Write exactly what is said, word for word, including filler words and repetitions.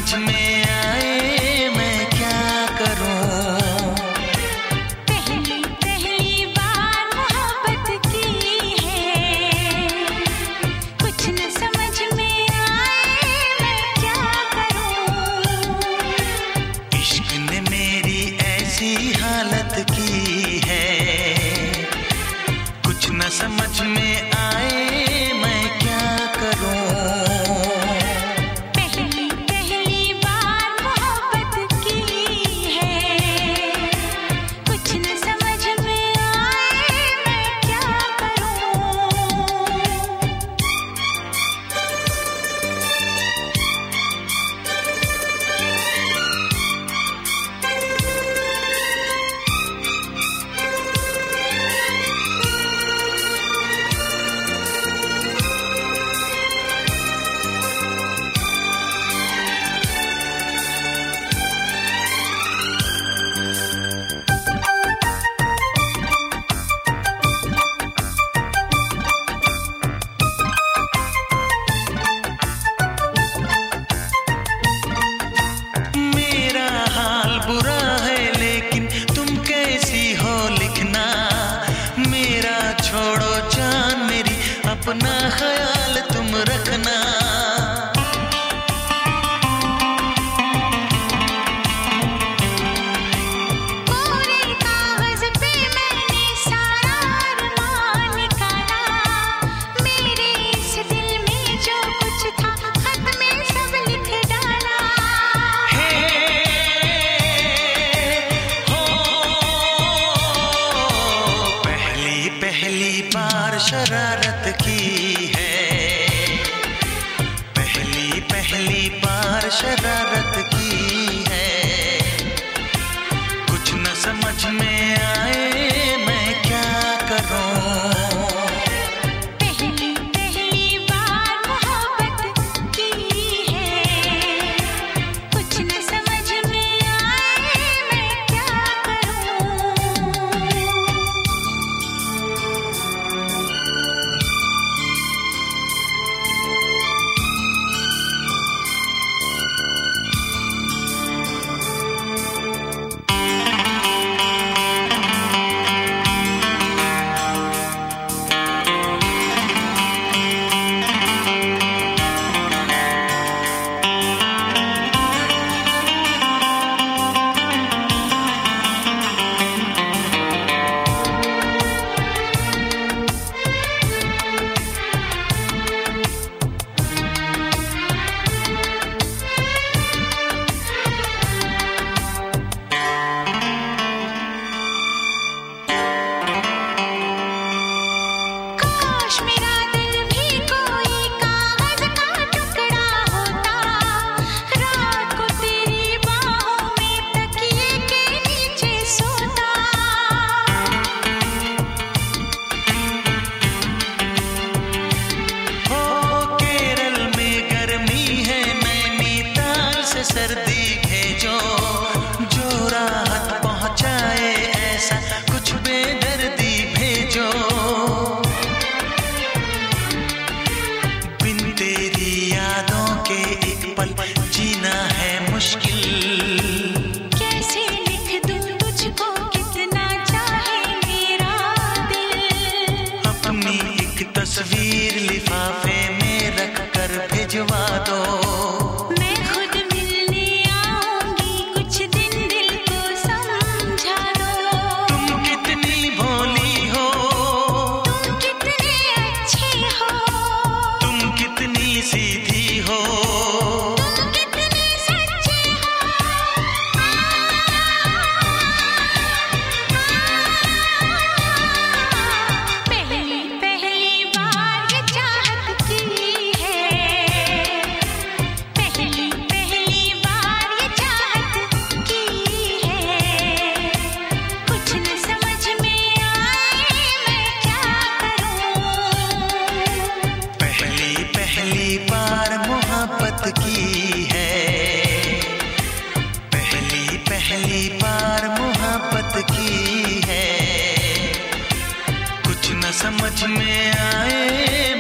समझ में आए मैं क्या करूं। पहली पहली बार मोहब्बत की है, कुछ न समझ में आए मैं क्या करूं। इश्क ने मेरी ऐसी हालत की है, कुछ न समझ में आए मैं क्या करूं। अपना ख्याल तुम रखना। पूरे कागज पे मैंने सारा अरमान निकाला, मेरे इस दिल में जो कुछ था खत में सब लिख डाला। हे हो पहली पहली बार शरारत की है, पहली पहली बार शरारत की है, कुछ न समझ में आए मैं क्या करूं। पहली पहली बार मोहब्बत की है, कुछ न समझ में आए मैं क्या करूं। सर्दी भेजो जो राहत पहुंचाए, ऐसा कुछ बेदर्दी भेजो। बिन तेरी यादों के एक पल जीना है मुश्किल। कैसे लिख दूं तुझको कितना चाहे मेरा दिल। अपनी एक तस्वीर लिफाफे में रख कर भिजवा दो। सीधी हो तुम कितने सच्चे हो, पहली पहली बार ये चाहत की है, पहली पहली बार ये चाहत की है, कुछ न समझ में आए मैं क्या करूं। पहली पहली बार मोहब्बत की है, पहली पहली बार मोहब्बत की है, कुछ न समझ में आए